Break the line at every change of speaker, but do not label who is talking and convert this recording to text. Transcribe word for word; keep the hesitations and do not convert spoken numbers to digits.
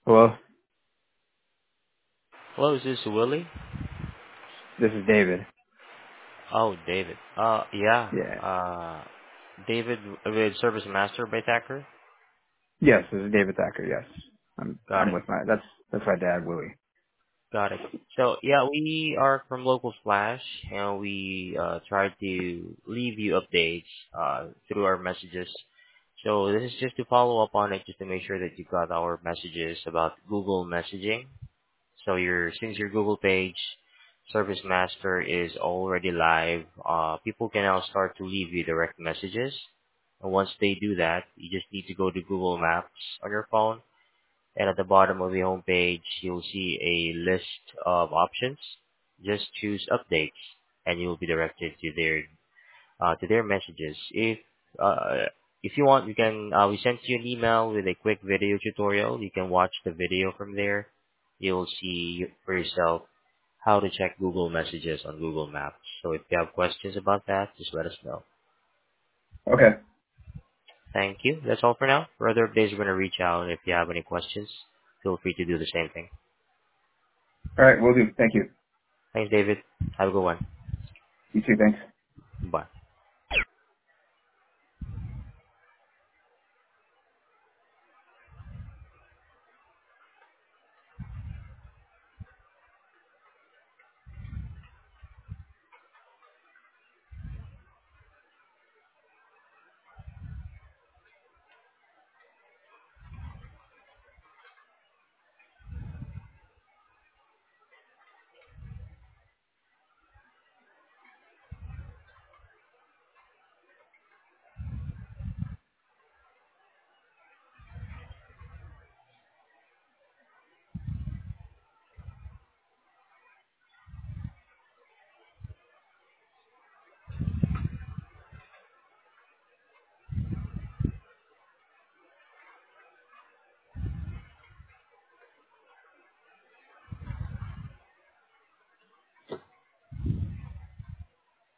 Hello,
Hello, is this Willie?
this is David.
Oh, David. Uh, yeah.
Yeah.
Uh, David with Service Master by Thacker.
Yes, this is David Thacker. Yes, I'm.
Got
I'm
it.
with my. That's that's my dad, Willie.
Got it. So yeah, we are from Local Flash, and we uh, try to leave you updates uh, through our messages. So this is just to follow up on it, just to make sure that you got our messages about Google messaging. So your since your Google page, Service Master is already live, uh, people can now start to leave you direct messages. And once they do that, you just need to go to Google Maps on your phone, and at the bottom of the home page, you'll see a list of options. Just choose Updates, and you'll be directed to their uh, to their messages. If uh, if you want, you can uh, we sent you an email with a quick video tutorial. You can watch the video from there. You'll see for yourself how to check Google Messages on Google Maps. So if you have questions about that, just let us know.
Okay.
Thank you. That's all for now. For other updates, we're going to reach out. If you have any questions, feel free to do the same thing.
All right, we'll do. Thank you.
Thanks, David. Have a good one.
You too. Thanks.
Bye.